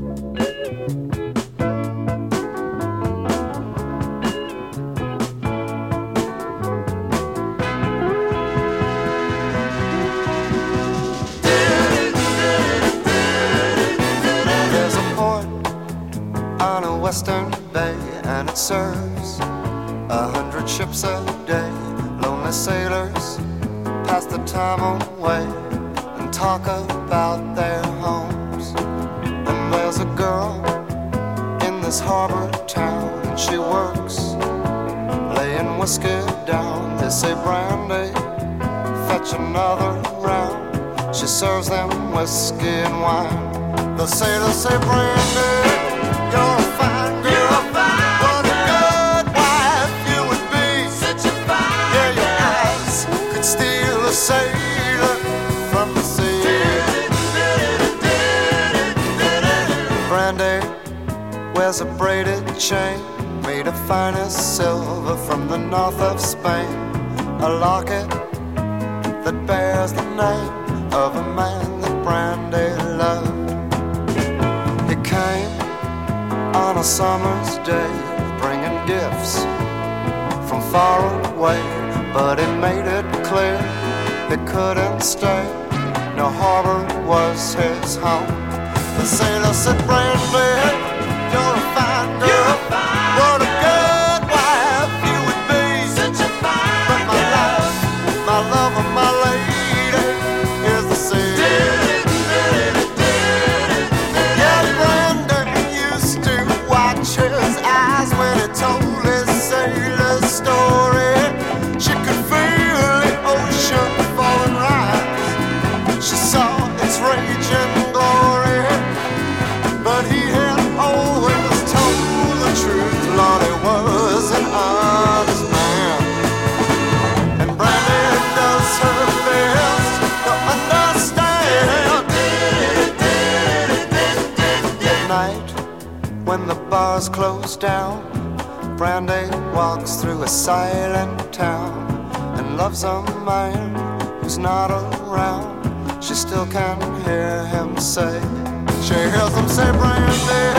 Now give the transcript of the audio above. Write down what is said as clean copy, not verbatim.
Western Bay, and it serves 100 ships a day. Lonely sailors pass the time away and talk about their homes. And there's a girl in this harbor town, and she works laying whiskey down. They say, Brandy, fetch another round. She serves them whiskey and wine. The sailors say, Brandy, you're a fine girl. What a good wife you would be. Such a fine. Yeah, your eyes could steal a sailor from the sea. Brandy wears a braided chain made of finest silver from the north of Spain. A locket that bears the name of a man that Brandy loved. He came on a summer's day, bringing gifts from far away, but he made it clear he couldn't stay. No harbor was his home. The sailor said, Brandy, you're a fine girl. What a good wife you would be. Such a fine. But my life, my love, and my lady is the sea. His eyes when he told his sailor story. She could feel the ocean fall and rise. She saw its raging glory, but he had always told the truth. Lord, he was an honest man, and Brandy does her best to understand. At night, when the bars close down, Brandy walks through a silent town and loves a man who's not around. She still can hear him say, she hears him say, Brandy,